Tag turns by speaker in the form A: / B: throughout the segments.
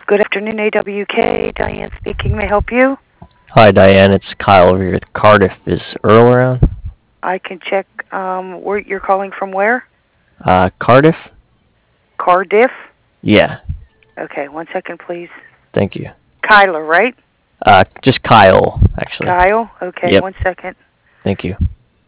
A: Good afternoon, AWK. Diane speaking. May I help you?
B: Hi, Diane. It's Kyle over here at Cardiff. Is Earl around?
A: I can check. Where you're calling from? Where?
B: Cardiff?
A: Cardiff.
B: Yeah.
A: Okay, 1 second, please.
B: Thank you.
A: Kyler, right?
B: Just Kyle, actually.
A: Kyle. Okay,
B: Yep.
A: 1 second.
B: Thank you.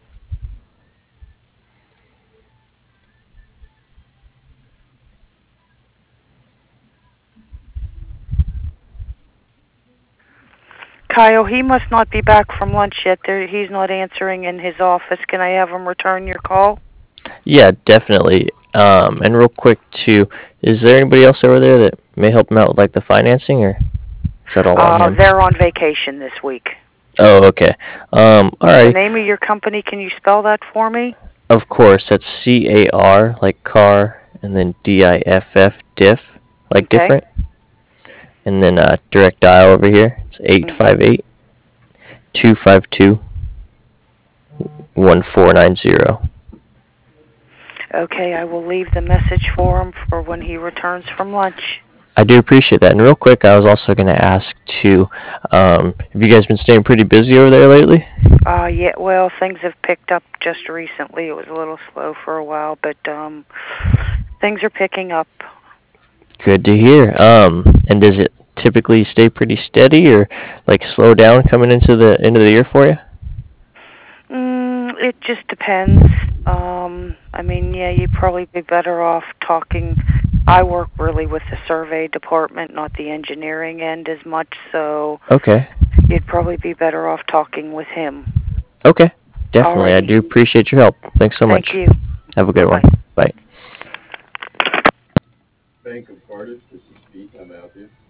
A: Kyle, he must not be back from lunch yet. He's not answering in his office. Can I have him return your call?
B: Yeah, definitely. And real quick too, is there anybody else over there that may help him out with like the financing, or is that all on him?
A: They're on vacation this week.
B: Oh, okay.
A: The
B: Alrighty.
A: name of your company, can you spell that for me?
B: Of course, that's CAR, like car, and then DIFF, diff, like
A: Okay.
B: different. And then direct dial over here. It's 858-252-1490.
A: Okay, I will leave the message for him for when he returns from lunch.
B: I do appreciate that. And real quick, I was also going to ask too, have you guys been staying pretty busy over there lately?
A: Yeah, well, things have picked up just recently. It was a little slow for a while, but things are picking up.
B: Good to hear. And does it typically stay pretty steady or like slow down coming into the end of the year for you?
A: It just depends. I mean, yeah, you'd probably be better off talking. I work really with the survey department, not the engineering end as much, so
B: Okay.
A: you'd probably be better off talking with him.
B: Okay. Definitely. I
A: Alrighty.
B: do appreciate your help. Thanks so
A: Thank
B: much.
A: you.
B: Have a good
A: Bye-bye.
B: one. Bye.
C: Bank of Cardiff, this is Pete. How may I help you?